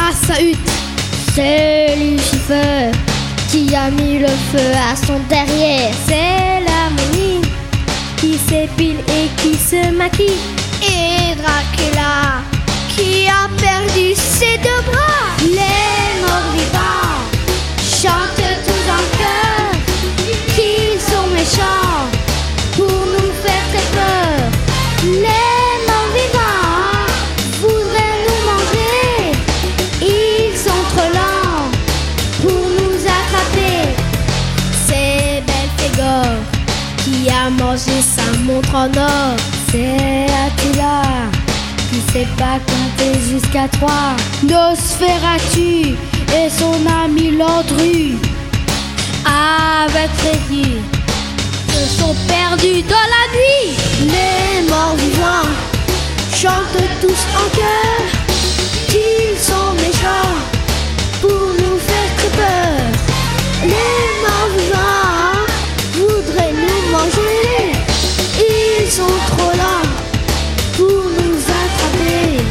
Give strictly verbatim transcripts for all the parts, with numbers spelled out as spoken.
à sa hutte. C'est Lucifer qui a mis le feu à son derrière. C'est l'harmonie qui s'épile et qui se maquille. Et Dracula qui a perdu ses deux bras. Les morts vivants chantent tous en chœur qu'ils sont méchants pour nous faire très peur. Les morts vivants voudraient nous manger. Ils sont trop lents pour nous attraper. C'est Belphégor qui a mangé sa montre en or. C'est Attila qui sait pas compter jusqu'à trois. Nosferatu et son ami Landru, avec Freddy, se sont perdus dans la nuit. Les morts vivants chantent tous en chœur qu'ils sont méchants pour nous faire très peur. Les morts vivants voudraient nous manger. Ils sont trop lents pour nous attraper.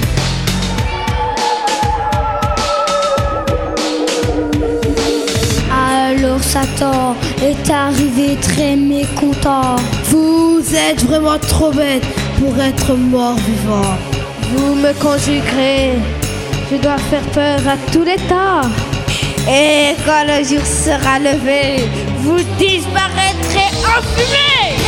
Alors Satan est arrivé très mécontent. Vous êtes vraiment trop bête pour être mort-vivant. Vous me conjuguerez, je dois faire peur à tous les temps. Et quand le jour sera levé, vous disparaîtrez en fumée.